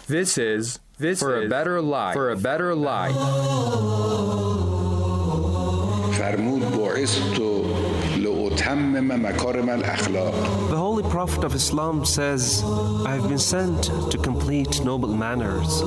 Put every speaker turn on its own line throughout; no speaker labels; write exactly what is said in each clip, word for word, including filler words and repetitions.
This is this for is a better life. For a better life.
فرمود بعثت لأتمم مكارم الأخلاق.
The Holy Prophet of Islam says, I have been sent to complete noble manners.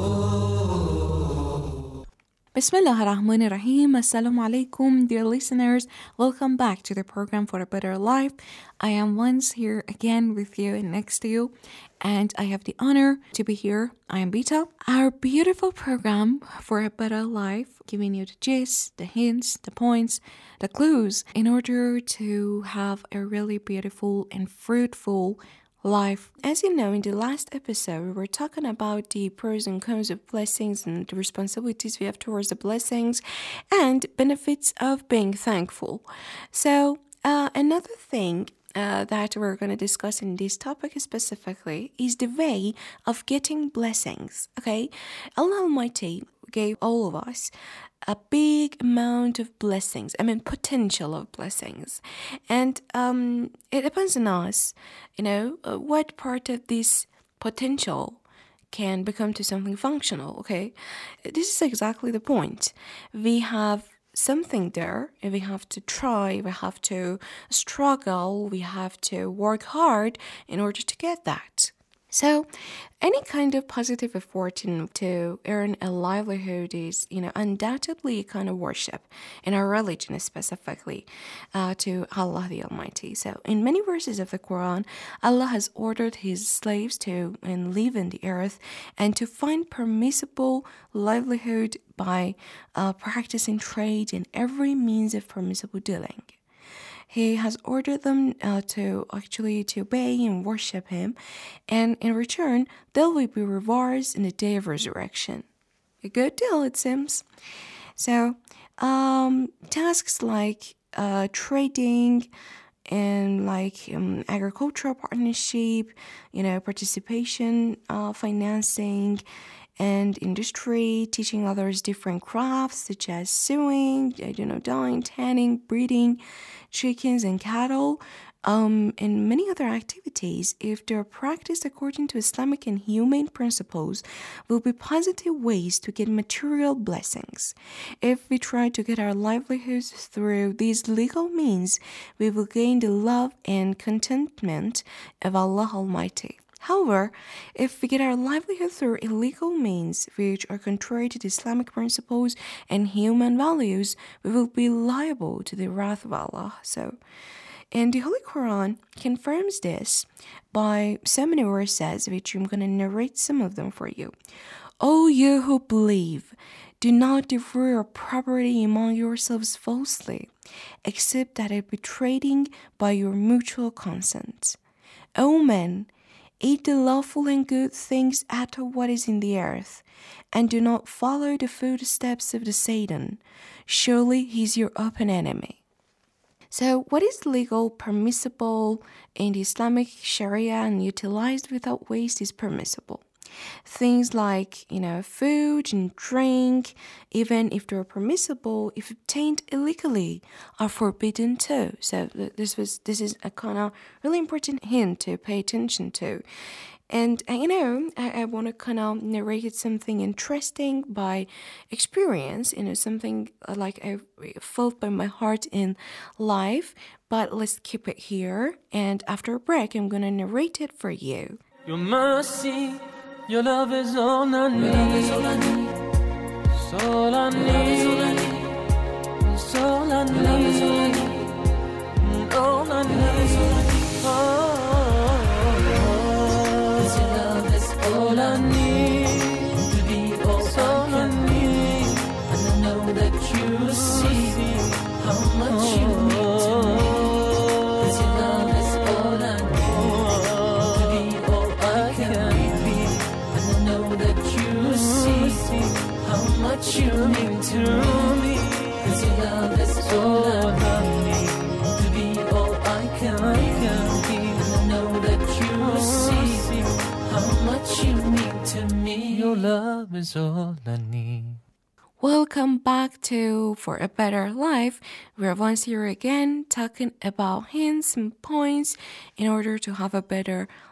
Bismillah ar-Rahman ar-Rahim. Assalamu alaikum, dear listeners. Welcome back to the program For a Better Life. I am once here again with you and next to you, and I have the honor to be here. I am Bita. Our beautiful program For a Better Life, giving you the gist, the hints, the points, the clues, in order to have a really beautiful and fruitful life. As you know, in the last episode, we were talking about the pros and cons of blessings and the responsibilities we have towards the blessings and benefits of being thankful. So, uh, another thing uh, that we're going to discuss in this topic specifically is the way of getting blessings. Okay, Allah Almighty gave all of us a big amount of blessings, I mean potential of blessings, and um, it depends on us, you know, uh, what part of this potential can become to something functional, okay? This is exactly the point. We have something there, and we have to try, we have to struggle, we have to work hard in order to get that. So, any kind of positive effort in, to earn a livelihood is, you know, undoubtedly a kind of worship in our religion, specifically uh, to Allah the Almighty. So, in many verses of the Quran, Allah has ordered His slaves to and live in the earth and to find permissible livelihood by uh, practicing trade and every means of permissible dealing. He has ordered them uh, to actually to obey and worship Him, and in return, there will be rewards in the day of resurrection. A good deal, it seems. So, um, tasks like uh, trading and like um, agricultural partnership, you know, participation, uh, financing, and industry, teaching others different crafts such as sewing, you know, dyeing, tanning, breeding chickens and cattle, um, and many other activities, if they're practiced according to Islamic and humane principles, will be positive ways to get material blessings. If we try to get our livelihoods through these legal means, we will gain the love and contentment of Allah Almighty. However, if we get our livelihood through illegal means, which are contrary to the Islamic principles and human values, we will be liable to the wrath of Allah. So, and the Holy Quran confirms this by so many verses, which I'm going to narrate some of them for you. O you who believe, do not devour your property among yourselves falsely, except that it be trading by your mutual consent. O men, eat the lawful and good things out of what is in the earth, and do not follow the footsteps of the Satan. Surely he is your open enemy. So what is legal, permissible in the Islamic Sharia and utilized without waste is permissible. Things like, you know, food and drink, even if they're permissible, if obtained illegally, are forbidden too. So this was this is a kind of really important hint to pay attention to. And, you know, I, I want to kind of narrate something interesting by experience, you know, something like I felt by my heart in life. But let's keep it here. And after a break, I'm going to narrate it for you.
Your mercy, your love is all I need. Your love is all I need. It's all I need. It's all I need. It's all I need. Oh. All I need to be all, all I need, and I know that you see how much you mean to me. 'Cause your love is all I need to be all I can be, and I know that you see how much you mean to me. 'Cause your love is all I need to be all I can be, and I know that you see how much you mean to me. Your love is all I need.
Welcome back to For a Better Life. We're once here again talking about hints and points in order to have a better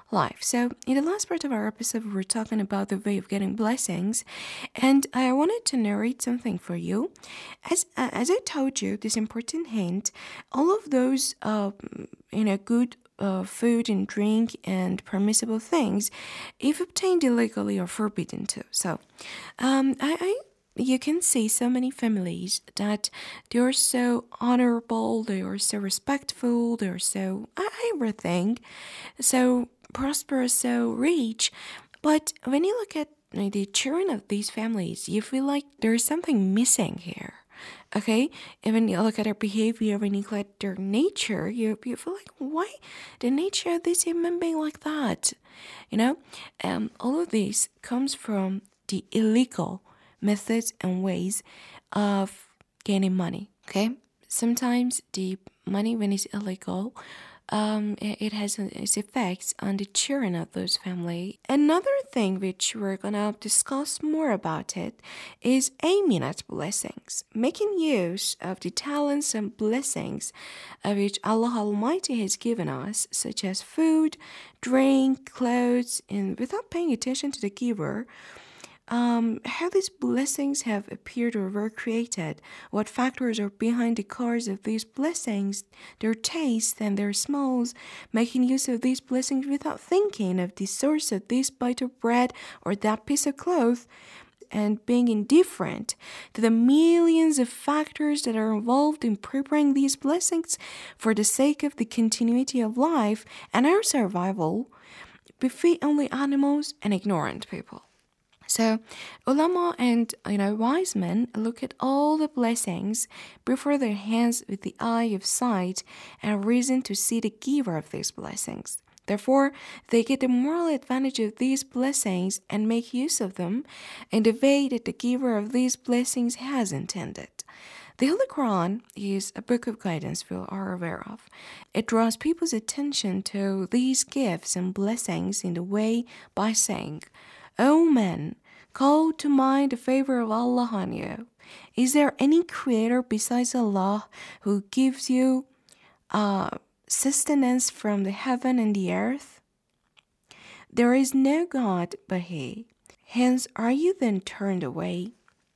life. So in the last part of our episode, we were talking about the way of getting blessings, and I wanted to narrate something for you. As uh, as I told you, this important hint, all of those uh, you know good uh, food and drink and permissible things, if obtained illegally, are forbidden too. So um, I. I You can see so many families that they are so honorable, they are so respectful, they are so everything, so prosperous, so rich. But when you look at the children of these families, you feel like there is something missing here. Okay, and when you look at their behavior, when you look at their nature, you you feel like, why the nature of this human being like that? You know, um, all of this comes from the illegal methods and ways of gaining money. Okay, sometimes the money, when it's illegal, um, it has its effects on the children of those family. Another thing which we're gonna discuss more about it is aiming at blessings, making use of the talents and blessings of which Allah Almighty has given us, such as food, drink, clothes, and without paying attention to the giver. Um, how these blessings have appeared or were created, what factors are behind the cause of these blessings, their taste and their smells, making use of these blessings without thinking of the source of this bite of bread or that piece of cloth, and being indifferent to the millions of factors that are involved in preparing these blessings for the sake of the continuity of life and our survival, befit only animals and ignorant people. So, ulama and you know wise men look at all the blessings before their hands with the eye of sight and reason to see the giver of these blessings. Therefore, they get the moral advantage of these blessings and make use of them in the way that the giver of these blessings has intended. The Holy Quran is a book of guidance we are aware of. It draws people's attention to these gifts and blessings in the way by saying, O men, call to mind the favor of Allah on you. Is there any creator besides Allah who gives you uh, sustenance from the heaven and the earth? There is no God but He. Hence are you then turned away?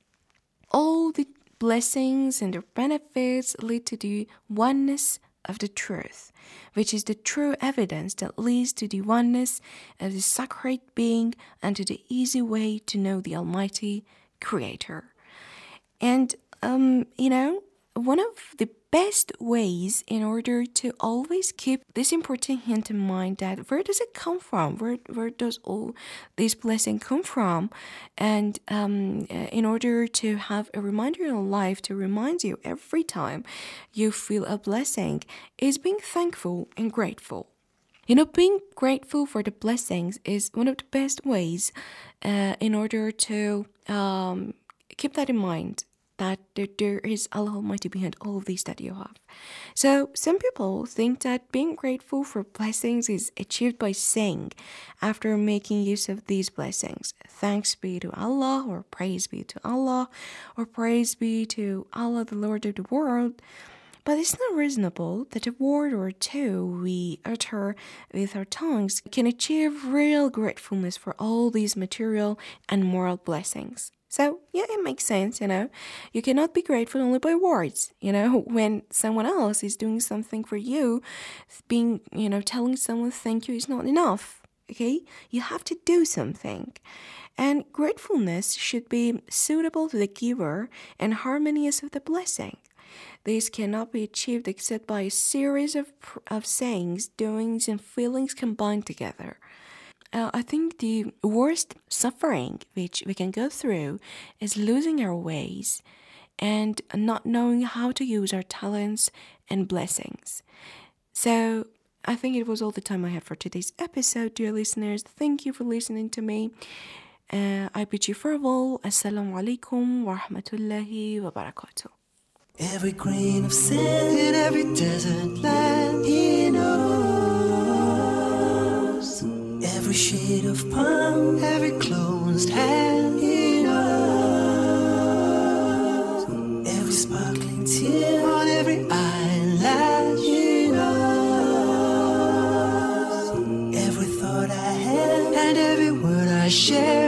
All the blessings and their benefits lead to the oneness of the truth, which is the true evidence that leads to the oneness of the sacred being and to the easy way to know the Almighty Creator. And, um, you know, one of the best ways in order to always keep this important hint in mind, that where does it come from? Where where does all this blessing come from? And um, in order to have a reminder in life to remind you every time you feel a blessing, is being thankful and grateful. You know, being grateful for the blessings is one of the best ways uh, in order to um, keep that in mind, that there is Allah Almighty behind all of these that you have. So some people think that being grateful for blessings is achieved by saying, after making use of these blessings, thanks be to Allah, or praise be to Allah, or praise be to Allah, the Lord of the world. But it's not reasonable that a word or two we utter with our tongues can achieve real gratefulness for all these material and moral blessings. So, yeah, it makes sense, you know. You cannot be grateful only by words, you know. When someone else is doing something for you, being, you know, telling someone thank you is not enough, okay? You have to do something. And gratefulness should be suitable to the giver and harmonious with the blessing. This cannot be achieved except by a series of, of sayings, doings, and feelings combined together. Uh, I think the worst suffering which we can go through is losing our ways and not knowing how to use our talents and blessings. So I think it was all the time I had for today's episode, dear listeners. Thank you for listening to me. Uh, I bid you farewell. Assalamu alaikum wa rahmatullahi wa barakatuh.
Every grain of sand in every desert land, He knows. Every shade of palm, every closed hand, He knows. Every sparkling tear on every eyelash, He knows. Every thought
I share